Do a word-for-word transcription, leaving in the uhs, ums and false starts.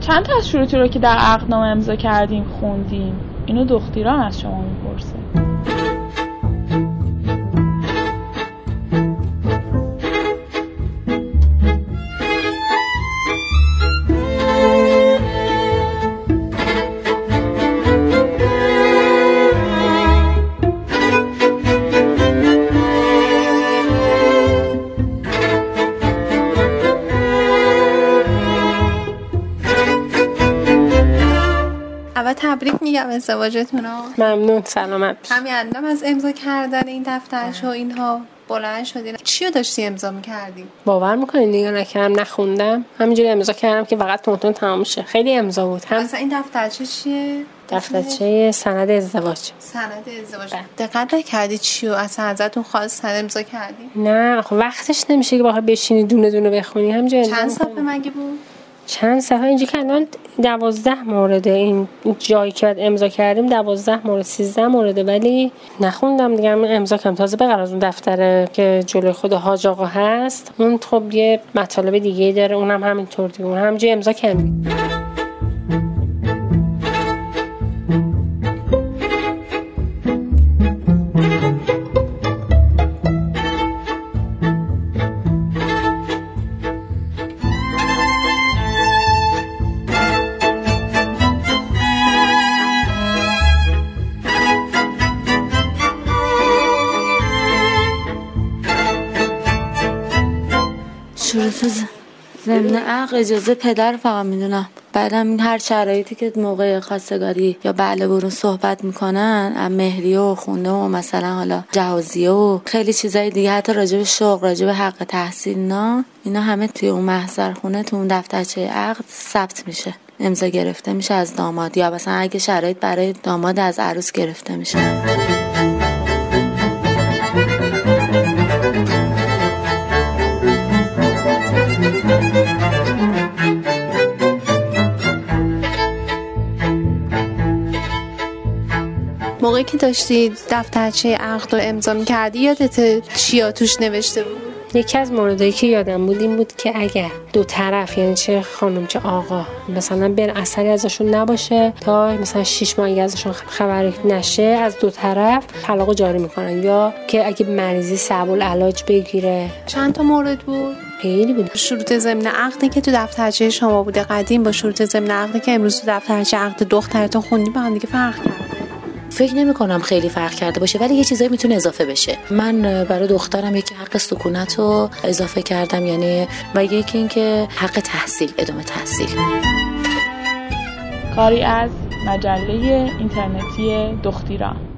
چند تا از شروطی رو که در عقدنامه امضا کردیم خوندیم؟ اینو دختیران از شما میپرسه. اول تبریک میگم ازدواجتون رو. ممنون، سلامت. همین الانم از امضا کردن این دفترچه و اینها بلند شدین. چی رو داشتی امضا می‌کردی؟ باور می‌کنین دیگه نکردم، نخوندم، همینجوری امضا کردم که فقط تونتون تمام شه. خیلی امضا بود. هم اصلا این دفترچه چیه؟ دفترچه سند ازدواج. سند ازدواج. دقت نکردی چی رو اصلا ازتون خواست سند امضا کردی؟ نه، خب وقتش نمیشه که واقعا بشینی دونه دونه بخونی. همینجوری چند صفحه مگه بود؟ چند صفحه اینجا که الان دوازده مورده. این جایی که امضا کردیم دوازده مورد سیزده مورده، ولی نخوندم دیگه. من امضا کردم تازه به غیر از اون دفتره که جلوی خود حاج آقا هست، اون خب یه مطالب دیگه داره، اونم همینطور دیگه، اون همینجوری امضا کردیم. شروط ضمن عقد اجازه پدر فقط میدونم. بعدم این هر شرایطی که موقع خواستگاری یا بله برون صحبت میکنن، مهریه و خونه و مثلا حالا جهازیه و خیلی چیزای دیگه، حتی راجع به شغل، راجع به حق تحصیل، نه اینا همه توی اون محضر خونه، تو اون دفترچه عقد ثبت میشه، امضا گرفته میشه از داماد، یا مثلا اگه شرایط برای داماد از عروس گرفته میشه. موقعی که داشتی دفترچه عقد رو امضا می‌کردی یادت چیا توش نوشته بود؟ یکی از موردایی که یادم بود این بود که اگر دو طرف، یعنی چه خانم چه آقا، مثلا بر اثری ازشون نباشه تا مثلا شش ماه ازشون خبری نشه، از دو طرف طلاق جاری میکنن، یا که اگه مریضی صعب العلاج بگیره. چند تا مورد بود؟ خیلی بود. شروط ضمن عقدی که تو دفترچه شما بوده قدیم با شروط ضمن عقدی که امروز تو دفترچه عقد دخترتون خوندی با هم دیگه فرق کرده؟ فکر نمی کنم خیلی فرق کرده باشه، ولی یه چیزایی میتونه اضافه بشه. من برای دخترم یکی حق سکونت رو اضافه کردم، یعنی و یکی این که حق تحصیل، ادامه تحصیل. کاری از مجله اینترنتی دختیران.